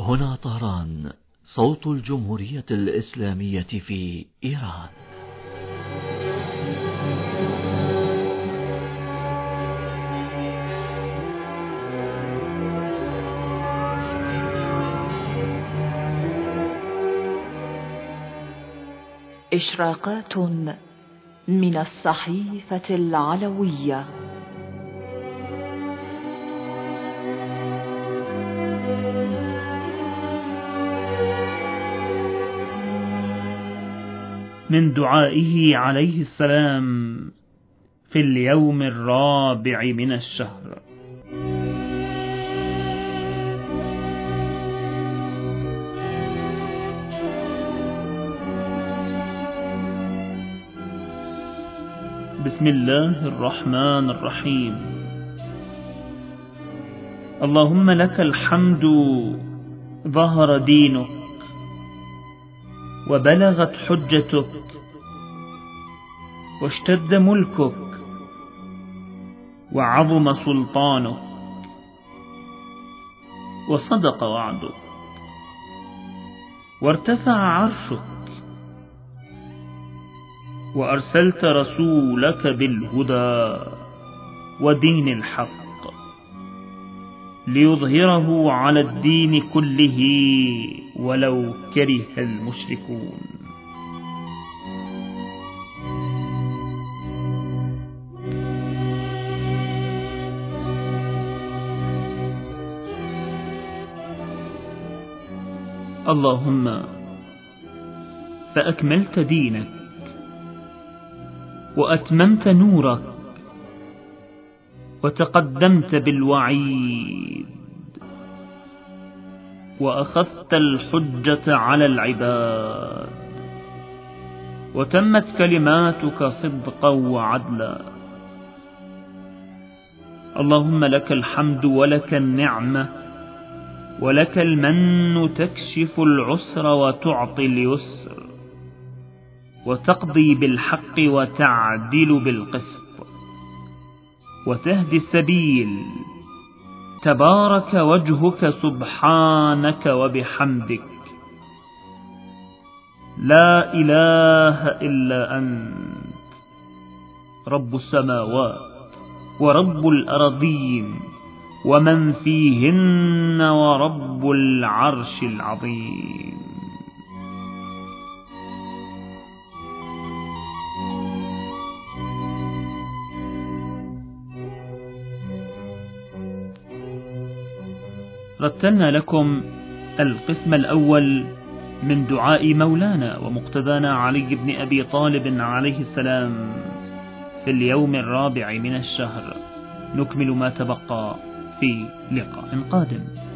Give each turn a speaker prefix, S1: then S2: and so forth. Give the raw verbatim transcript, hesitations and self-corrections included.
S1: هنا طهران، صوت الجمهورية الإسلامية في إيران.
S2: إشراقات من الصحيفة العلوية.
S3: من دعائه عليه السلام في اليوم الرابع من الشهر. بسم الله الرحمن الرحيم. اللهم لك الحمد ظهر دينك وبلغت حجتك واشتد ملكك وعظم سلطانك وصدق وعدك وارتفع عرشك وأرسلت رسولك بالهدى ودين الحق ليظهره على الدين كله ولو كره المشركون. اللهم فأكملت دينك وأتممت نورك وتقدمت بالوعيد وأخذت الحجة على العباد وتمت كلماتك صدقا وعدلا. اللهم لك الحمد ولك النعمة ولك المن، تكشف العسر وتعطي اليسر وتقضي بالحق وتعدل بالقسط وتهدي السبيل. تبارك وجهك سبحانك وبحمدك، لا إله إلا أنت، رب السماوات ورب الأرضين ومن فيهن ورب العرش العظيم. رتلنا لكم القسم الأول من دعاء مولانا ومقتدانا علي بن أبي طالب عليه السلام في اليوم الرابع من الشهر. نكمل ما تبقى في لقاء قادم.